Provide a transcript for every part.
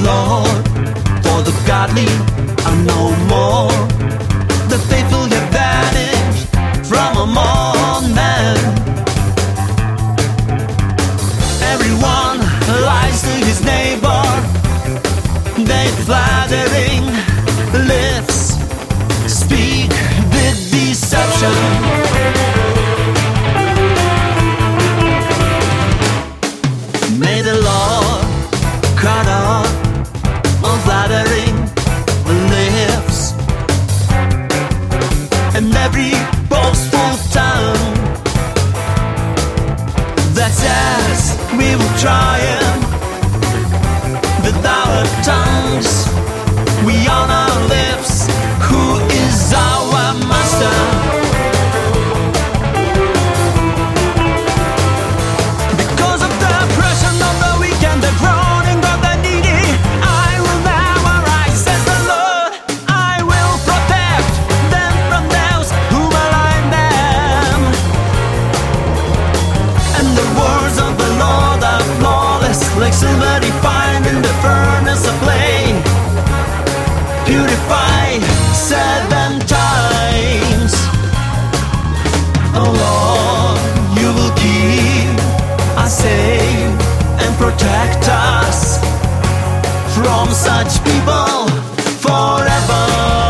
Lord, for the godly are no more. The faithful have vanished from among men. Everyone lies to his neighbor. They flattering lips speak with deception. May the Lord cut off all flattering lips and every boastful tongue that says we will triumph. With our tongues we on our lips, who is our master? Because of the oppression of the weak and the groaning of the needy, I will never rise, says the Lord. I will protect them from those who malign them. And the words of the Lord are flawless, like silver refined in the furnace of flame, purified 7 times. Oh Lord, you will keep us safe and protect us from such people forever.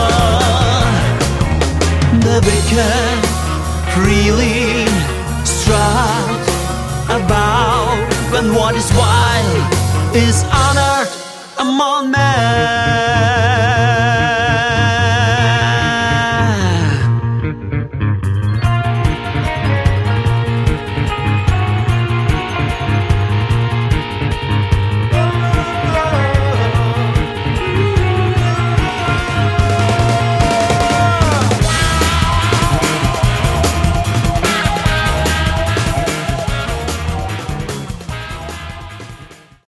The wicked freely strut about when what is wild is honored among men.